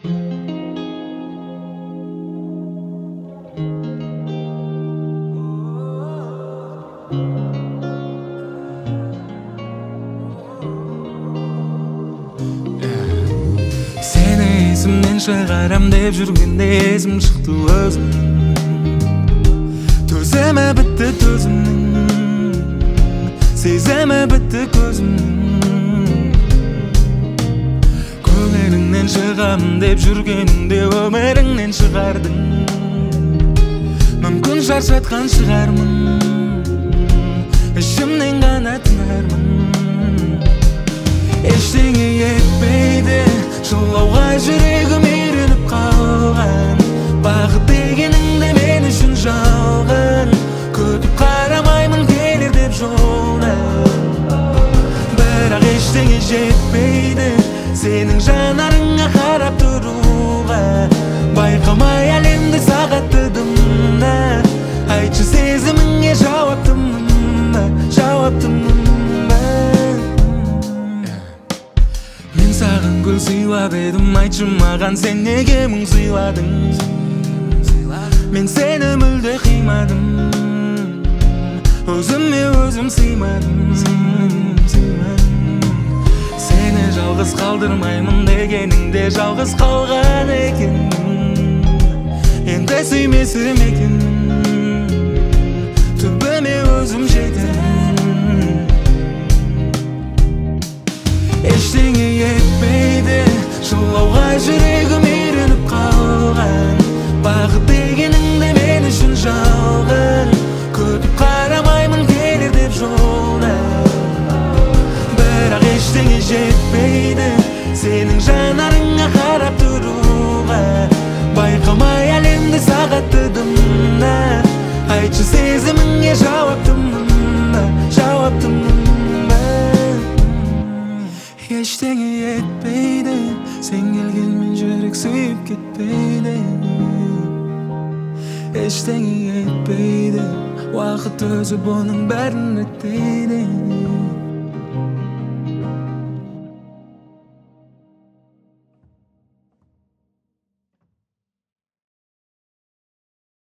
Seni esimden çıgaram dep жүргенде esim çıktı özüm. Tözeme bitti tözümün, sezeme bitti gözümün. Köңелиңнен çıgam dep жүргеніңде өміріңнен çıgardың. Мүмкін шаршатқан шығармын, ішімнен ғана тынармын. Ештеңе етпейді, жылауға жүрегім үйреніп қалған. Бақыт дегеніңді мен үшін жалған, күтіп қарамаймын келер деп жолдан. Бірақ ештеңе жетпейді, сенің жанарыңа қарап тұруға. Байқамай әлемді сағаттыдым да, айтшы сезіміңе жауаптымын ба, жауаптымын ба. Мен саған гүл сыйлап едім, айтшы маған сен неге мұң сыйладың? Мен сені мүлде қимадым, өзіме өзім сыймадым. Сені жалғыз қалдырмаймын дегеніңде жалғыз қалған екенмін. Енді сүймесім екенмін, түбіме өзім жетемін. Ештеңе етпейді, жылауға жүрегім үйреніп қалған. Бақыт дегеніңді мен үшін жалған, күтіп қарамаймын келер деп жолдан. Бірақ ештеңе жетпейді, сенің жанарыңа қарап тұруға. Байқамай әлемді сағаттыдым да, айтшы сезіміңе жауаптымын ба, жауаптымын ба. Ештеңе етпейді, сен келгенмен жүрек сүйіп кетпейді. Ештеңе етпейді, уақыт өзі бұның бәрін реттейді.